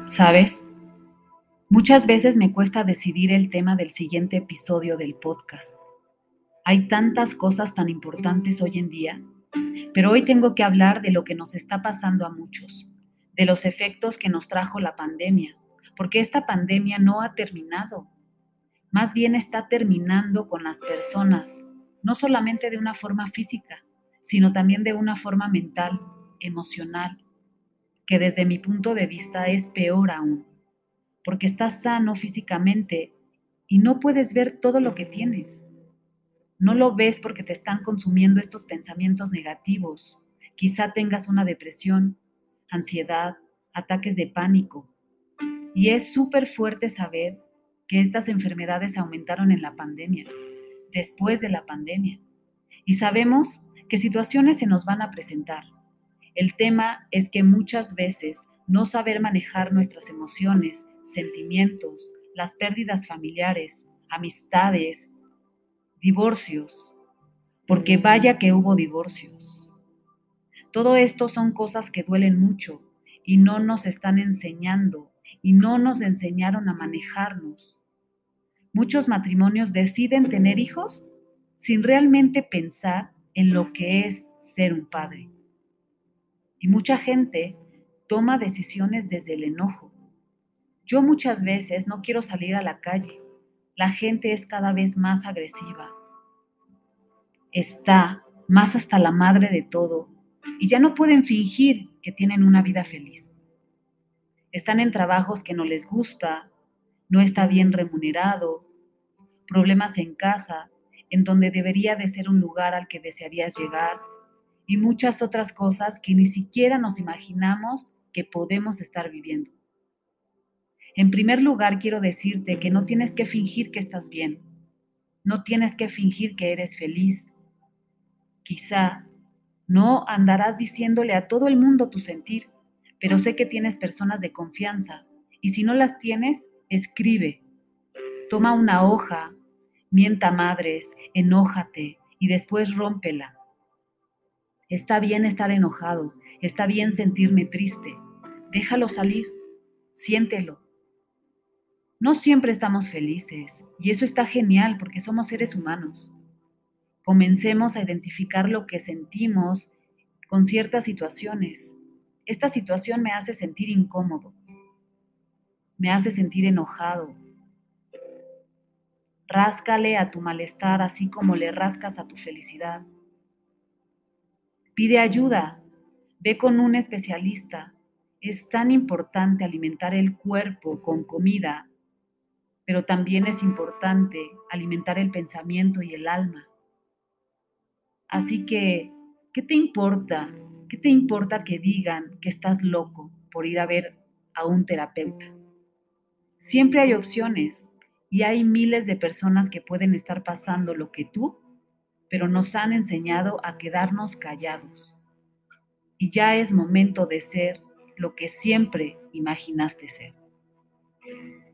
¿Sabes? Muchas veces me cuesta decidir el tema del siguiente episodio del podcast. Hay tantas cosas tan importantes hoy en día, pero hoy tengo que hablar de lo que nos está pasando a muchos, de los efectos que nos trajo la pandemia, porque esta pandemia no ha terminado, más bien está terminando con las personas, no solamente de una forma física, sino también de una forma mental, emocional, que desde mi punto de vista es peor aún, porque estás sano físicamente y no puedes ver todo lo que tienes. No lo ves porque te están consumiendo estos pensamientos negativos. Quizá tengas una depresión, ansiedad, ataques de pánico. Y es súper fuerte saber que estas enfermedades aumentaron en la pandemia, después de la pandemia. Y sabemos que situaciones se nos van a presentar. El tema es que muchas veces no saber manejar nuestras emociones, sentimientos, las pérdidas familiares, amistades, divorcios, porque vaya que hubo divorcios. Todo esto son cosas que duelen mucho y no nos están enseñando y no nos enseñaron a manejarnos. Muchos matrimonios deciden tener hijos sin realmente pensar en lo que es ser un padre. Y mucha gente toma decisiones desde el enojo. Yo muchas veces no quiero salir a la calle. La gente es cada vez más agresiva. Está más hasta la madre de todo y ya no pueden fingir que tienen una vida feliz. Están en trabajos que no les gusta, no está bien remunerado, problemas en casa, en donde debería de ser un lugar al que desearías llegar, y muchas otras cosas que ni siquiera nos imaginamos que podemos estar viviendo. En primer lugar, quiero decirte que no tienes que fingir que estás bien, no tienes que fingir que eres feliz. Quizá no andarás diciéndole a todo el mundo tu sentir, pero sé que tienes personas de confianza, y si no las tienes, escribe, toma una hoja, mienta madres, enójate y después rómpela. Está bien estar enojado, está bien sentirme triste. Déjalo salir, siéntelo. No siempre estamos felices y eso está genial porque somos seres humanos. Comencemos a identificar lo que sentimos con ciertas situaciones. Esta situación me hace sentir incómodo, me hace sentir enojado. Ráscale a tu malestar así como le rascas a tu felicidad. Pide ayuda, ve con un especialista. Es tan importante alimentar el cuerpo con comida, pero también es importante alimentar el pensamiento y el alma. Así que, ¿qué te importa? ¿Qué te importa que digan que estás loco por ir a ver a un terapeuta? Siempre hay opciones y hay miles de personas que pueden estar pasando lo que tú, pero nos han enseñado a quedarnos callados. Y ya es momento de ser lo que siempre imaginaste ser.